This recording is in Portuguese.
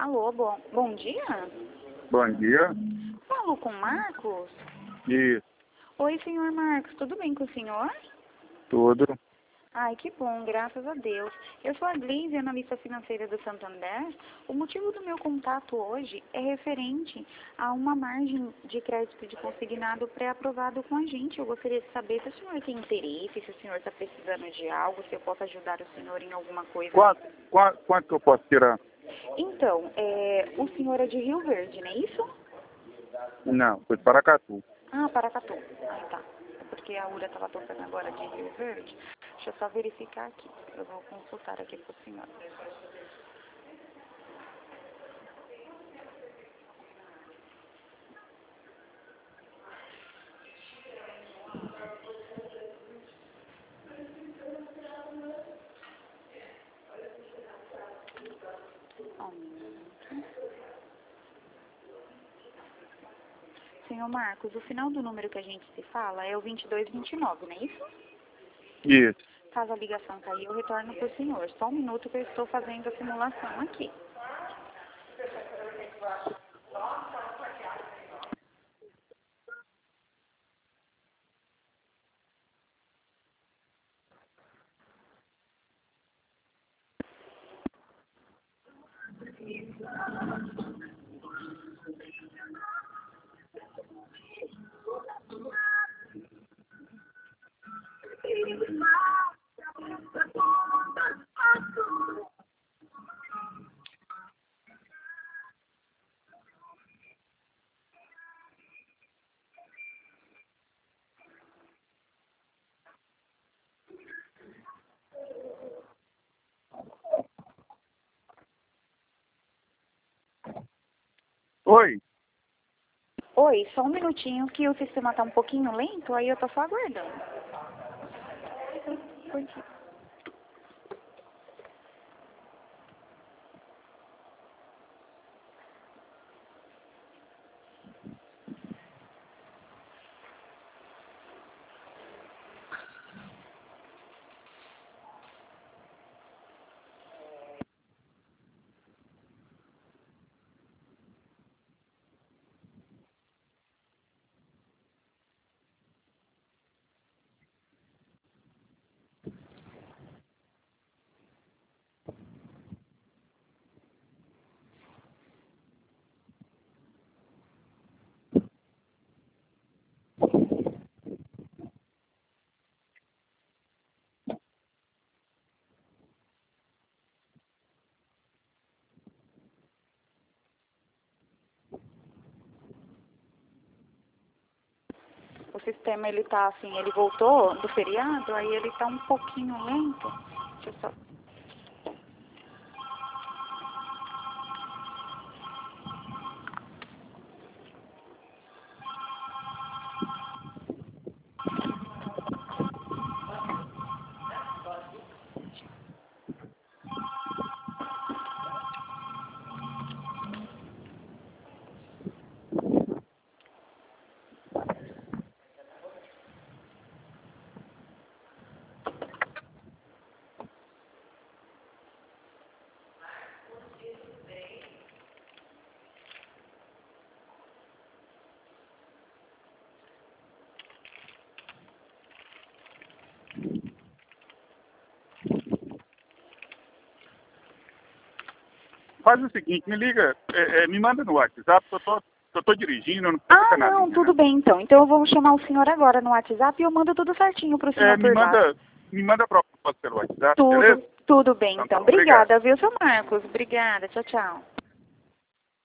Alô, bom dia? Bom dia. Falo com Marcos? Isso, Oi, senhor Marcos, tudo bem com o senhor? tudo. Ai, que bom, graças a Deus. Eu sou a Gleise, analista financeira do Santander. O motivo do meu contato hoje é referente a uma margem de crédito de consignado pré-aprovado com a gente. Eu gostaria de saber se o senhor tem interesse, se o senhor está precisando de algo, se eu posso ajudar o senhor em alguma coisa. Quanto que eu posso tirar? Então, o senhor é de Rio Verde, não é isso? Não, foi de Paracatu. Ah, Paracatu. Ah, tá. É porque a URA estava tocando agora de Rio Verde. Deixa eu só verificar aqui. Eu vou consultar aqui para o senhor. Só um minuto. Senhor Marcos, o final do número que a gente se fala é o 2229, não é isso? Isso. Caso a ligação cair, eu retorno para o senhor. Só um minuto que eu estou fazendo a simulação aqui. Oi. Oi, só um minutinho que o sistema está um pouquinho lento, aí eu estou só aguardando. Por quê? O sistema, ele tá assim, ele voltou do feriado, aí ele tá um pouquinho lento. Deixa eu só... Faz o seguinte, me liga, me manda no WhatsApp, eu tô dirigindo, eu não Ah, ficar na não, linha, tudo né? bem então. Então eu vou chamar o senhor agora no WhatsApp e eu mando tudo certinho pro senhor por lá. Me manda a proposta pelo WhatsApp, Tudo, beleza? tudo bem Então então. tá, obrigado. Obrigada, viu, seu Marcos? Obrigada, tchau, tchau.